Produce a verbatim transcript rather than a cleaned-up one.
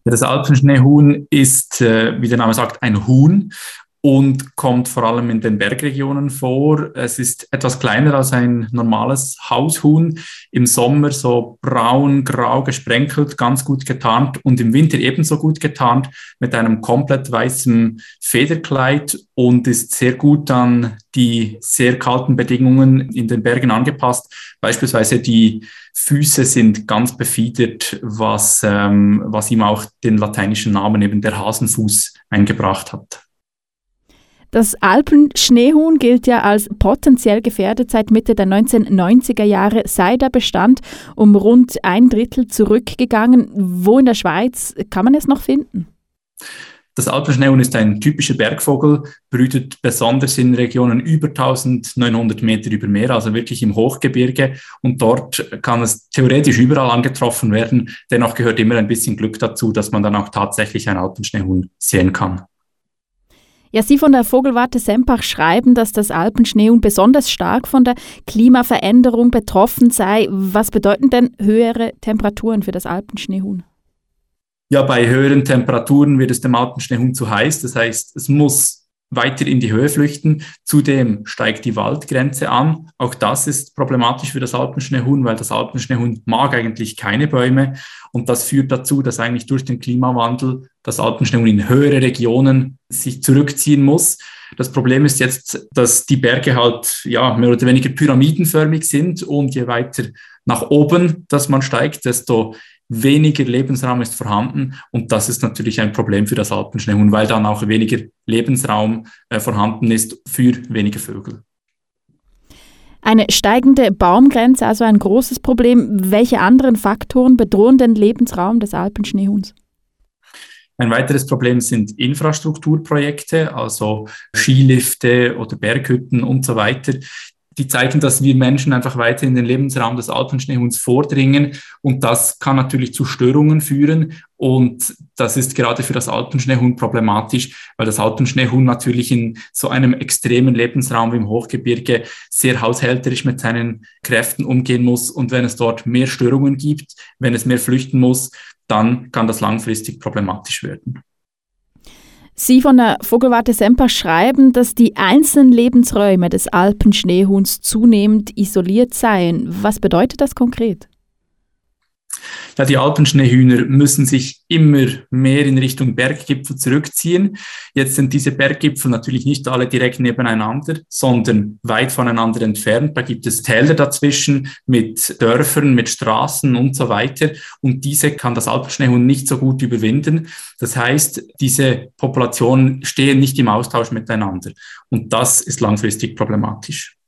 Ja, das Alpenschneehuhn ist, äh, wie der Name sagt, ein Huhn und kommt vor allem in den Bergregionen vor. Es ist etwas kleiner als ein normales Haushuhn. Im Sommer so braun-grau gesprenkelt, ganz gut getarnt und im Winter ebenso gut getarnt mit einem komplett weißen Federkleid und ist sehr gut an die sehr kalten Bedingungen in den Bergen angepasst. Beispielsweise die Füße sind ganz befiedert, was, ähm, was ihm auch den lateinischen Namen eben der Hasenfuß eingebracht hat. Das Alpenschneehuhn gilt ja als potenziell gefährdet. Seit Mitte der neunzehnhundertneunziger Jahre sei der Bestand um rund ein Drittel zurückgegangen. Wo in der Schweiz kann man es noch finden? Das Alpenschneehuhn ist ein typischer Bergvogel, brütet besonders in Regionen über eintausendneunhundert Meter über Meer, also wirklich im Hochgebirge. Und dort kann es theoretisch überall angetroffen werden. Dennoch gehört immer ein bisschen Glück dazu, dass man dann auch tatsächlich ein Alpenschneehuhn sehen kann. Ja, Sie von der Vogelwarte Sempach schreiben, dass das Alpenschneehuhn besonders stark von der Klimaveränderung betroffen sei. Was bedeuten denn höhere Temperaturen für das Alpenschneehuhn? Ja, bei höheren Temperaturen wird es dem Alpenschneehuhn zu heiß. Das heißt, es muss weiter in die Höhe flüchten. Zudem steigt die Waldgrenze an. Auch das ist problematisch für das Alpenschneehuhn, weil das Alpenschneehuhn mag eigentlich keine Bäume. Und das führt dazu, dass eigentlich durch den Klimawandel das Alpenschneehuhn in höhere Regionen sich zurückziehen muss. Das Problem ist jetzt, dass die Berge halt ja mehr oder weniger pyramidenförmig sind und je weiter nach oben, dass man steigt, desto weniger Lebensraum ist vorhanden und das ist natürlich ein Problem für das Alpenschneehuhn, weil dann auch weniger Lebensraum äh, vorhanden ist für weniger Vögel. Eine steigende Baumgrenze, also ein großes Problem. Welche anderen Faktoren bedrohen den Lebensraum des Alpenschneehuhns? Ein weiteres Problem sind Infrastrukturprojekte, also Skilifte oder Berghütten und so weiter. Die zeigen, dass wir Menschen einfach weiter in den Lebensraum des Alpenschneehuhns vordringen und das kann natürlich zu Störungen führen und das ist gerade für das Alpenschneehuhn problematisch, weil das Alpenschneehuhn natürlich in so einem extremen Lebensraum wie im Hochgebirge sehr haushälterisch mit seinen Kräften umgehen muss und wenn es dort mehr Störungen gibt, wenn es mehr flüchten muss, dann kann das langfristig problematisch werden. Sie von der Vogelwarte Sempach schreiben, dass die einzelnen Lebensräume des Alpenschneehuhns zunehmend isoliert seien. Was bedeutet das konkret? Ja, die Alpenschneehühner müssen sich immer mehr in Richtung Berggipfel zurückziehen. Jetzt sind diese Berggipfel natürlich nicht alle direkt nebeneinander, sondern weit voneinander entfernt. Da gibt es Täler dazwischen mit Dörfern, mit Straßen und so weiter. Und diese kann das Alpenschneehuhn nicht so gut überwinden. Das heißt, diese Populationen stehen nicht im Austausch miteinander. Und das ist langfristig problematisch.